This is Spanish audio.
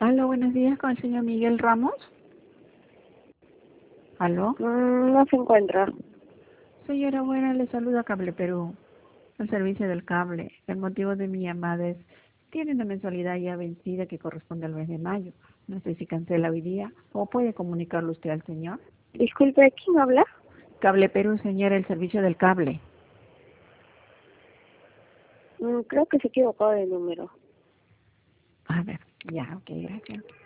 Aló, buenos días con el señor Miguel Ramos. Aló. No se encuentra. Señora buena, le saluda Cable Perú, el servicio del cable. El motivo de mi llamada es, tiene una mensualidad ya vencida que corresponde al mes de mayo. No sé si cancela hoy día o puede comunicarlo usted al señor. Disculpe, ¿quién habla? Cable Perú, señora, el servicio del cable. Creo que se equivocó de número. A ver, ya, ok, gracias.